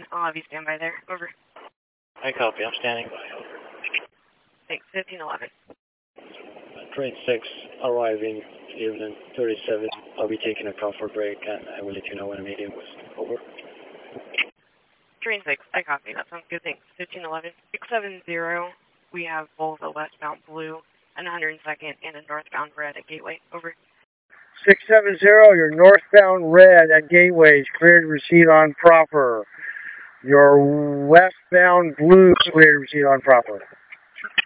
I'll have you stand by there. Over. I copy. I'm standing by. Thanks. 1511. Train 6 arriving evening 37. I'll be taking a call for a break, and I will let you know when a meeting was over. Train 6, I copy. That sounds good. Thanks. 1511. 670. We have both a westbound blue and 102nd and a northbound red at Gateway. Over. 670, your northbound red at Gateway is cleared to proceed on proper. Your westbound blue cleared to proceed on proper.